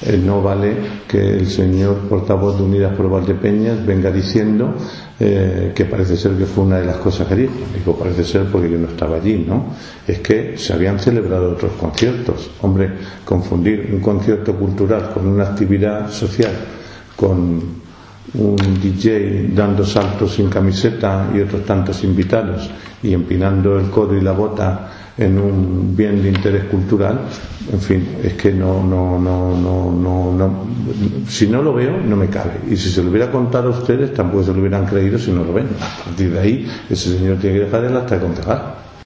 No vale que el señor portavoz de Unidas por Valdepeñas venga diciendo que parece ser que fue una de las cosas que dijo. Digo, parece ser porque yo no estaba allí, ¿no? Es que se habían celebrado otros conciertos. Hombre, confundir un concierto cultural con una actividad social, con un DJ dando saltos sin camiseta y otros tantos invitados y empinando el codo y la bota en un bien de interés cultural, en fin, es que no, si no lo veo no me cabe, y si se lo hubiera contado a ustedes tampoco se lo hubieran creído si no lo ven. A partir de ahí ese señor tiene que dejar el acta de concejal.